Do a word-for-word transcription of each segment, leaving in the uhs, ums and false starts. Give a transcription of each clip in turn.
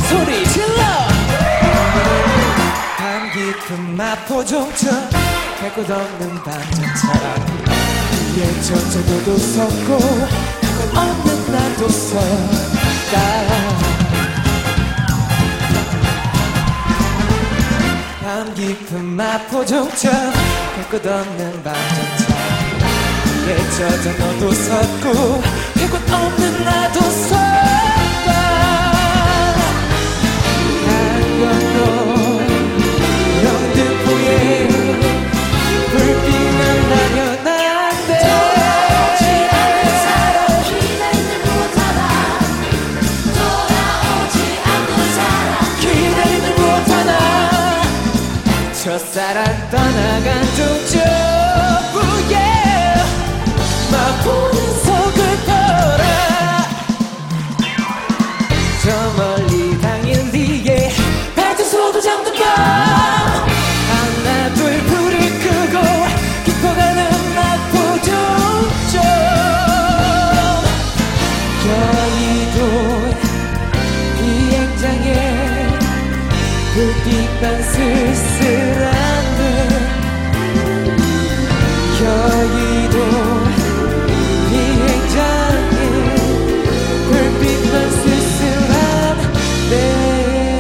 소리 질러. 밤 깊은 마포 종점 별것 없는 반전처럼 위에 젖어도 섰고 별것 없는 나도 섰다. 밤 깊은 마포 종점 별것 없는 반전처럼 위에 젖어 너도 섰고 별것 없는 나도 섰다. 한 번도 영등포에 불빛만 나면 안 돼. 돌아오지 않는 사람 기다리는 못하나. 돌아오지 않는 사람 기다리는 못하나. 첫사랑 떠나간 종점부에 마포는 속을 떠라. 저 멀리 당일 뒤에 발전소도 잠든 밤 하나 둘 불을 끄고 깊어가는 마포 종점. 여의도 비행장에 불빛만 쓸쓸한데. 여의도 비행장에 불빛만 쓸쓸한데.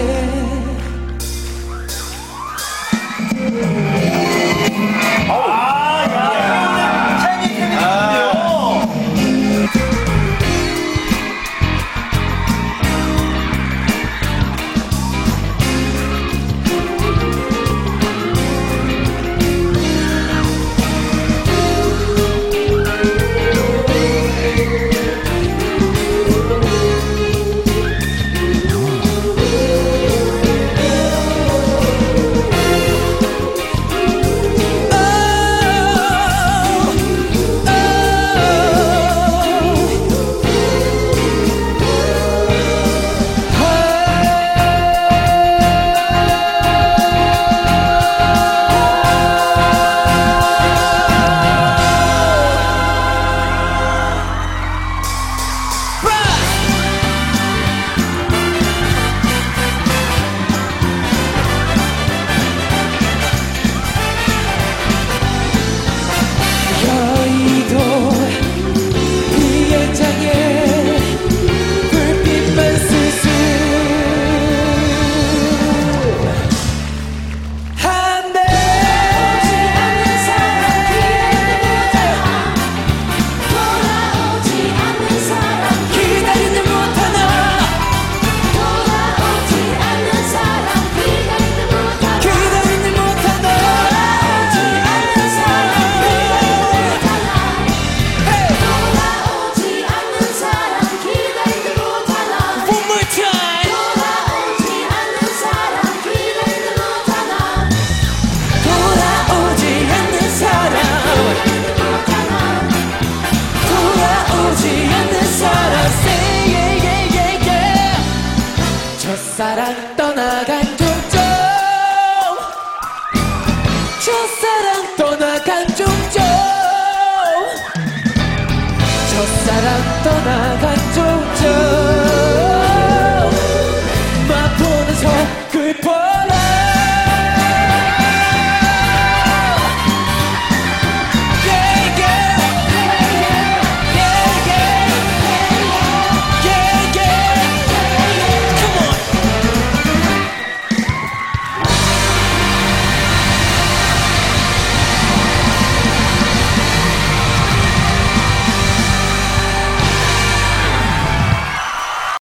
첫사랑 떠나간 종점. 첫사랑 떠나간 종점. 첫사랑 떠나간 종점.